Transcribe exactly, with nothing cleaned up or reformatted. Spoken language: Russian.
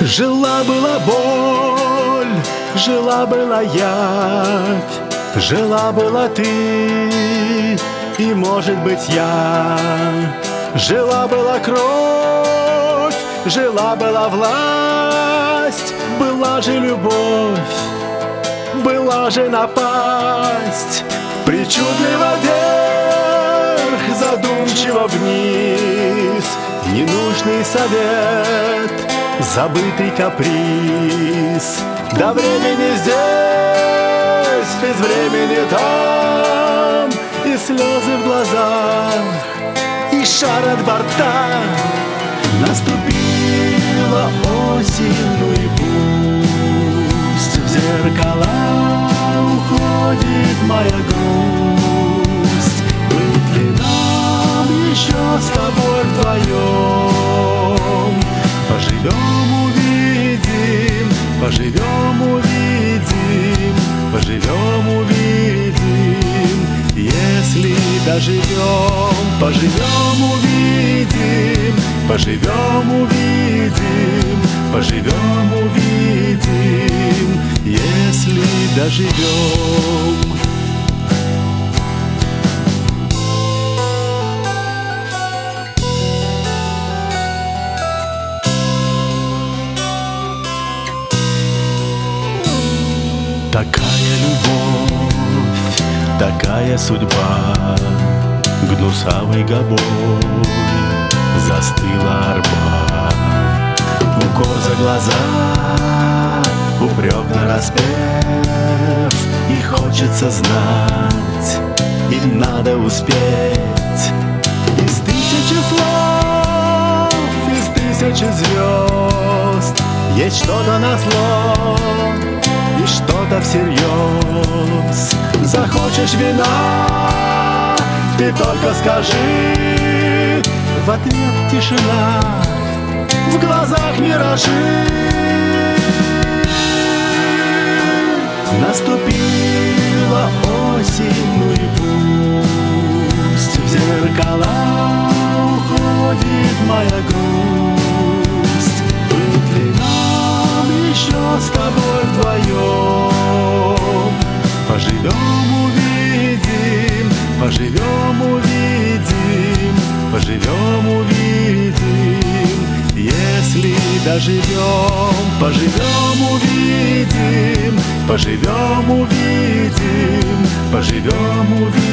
Жила-была боль, жила-была явь, жила-была ты и, может быть, я. Жила-была кровь, жила-была власть, была же любовь, была же напасть. Причудливо вверх, задумчиво вниз, ненужный совет, забытый каприз. До времени здесь, без времени там, и слезы в глазах, и шар от борта. Наступила осень, ну и пусть в зеркала уходит моя грусть. Быть ли нам еще с тобой вдвоем? Поживем, увидим, поживем, увидим, поживем, увидим. Если доживем, поживем, увидим, поживем, увидим, поживем, увидим. Если доживем. Такая любовь, такая судьба, гнусавой гобой застыла арба. Укор за глаза, упрек нараспев, и хочется знать, и надо успеть. Из тысячи слов, из тысячи звезд есть что-то назло и что-то всерьез. Захочешь вина, ты только скажи. В ответ тишина, в глазах миражи. Наступила осень, ну и пусть в зеркала уходит моя грусть. Быть ли нам еще с тобой вдвоем? Поживем, увидим, поживем, увидим, поживем, увидим. Если доживем, поживем, увидим, поживем, увидим, поживем, увидим.